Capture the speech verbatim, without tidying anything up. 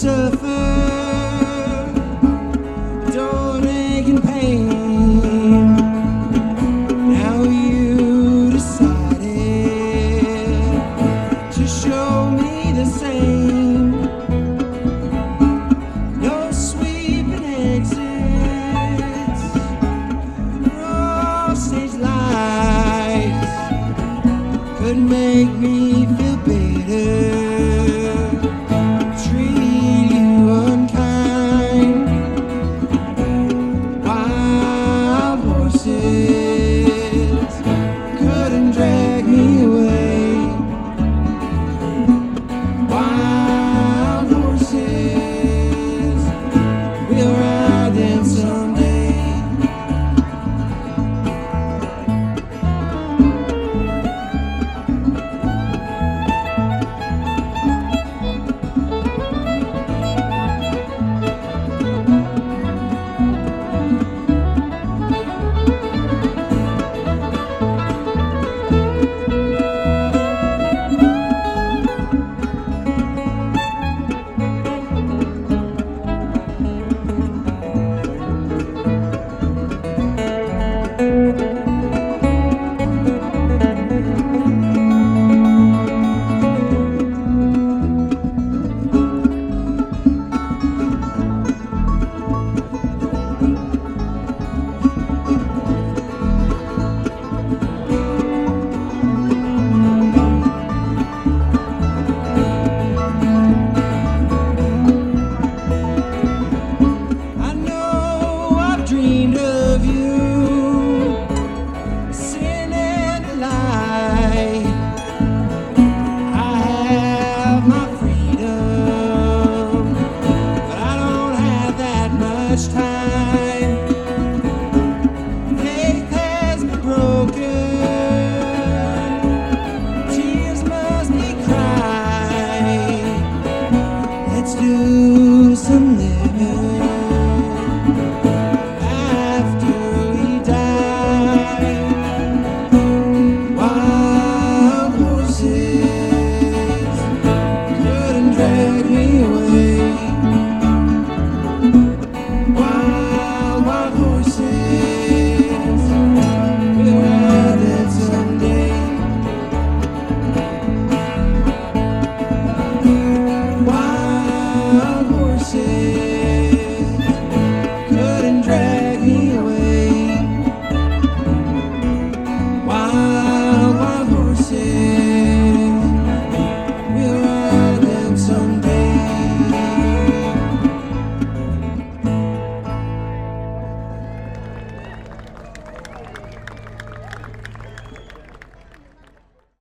suffer, don't ache in pain. Now you decided to show me the same. No sweeping exits, no stage lights could make me feel better. Couldn't drag me away. Wild horses, we'll ride them someday. Dreamed of you, sin and a lie. I have my freedom, but I don't have that much time. Faith has been broken, tears must be cried. Let's do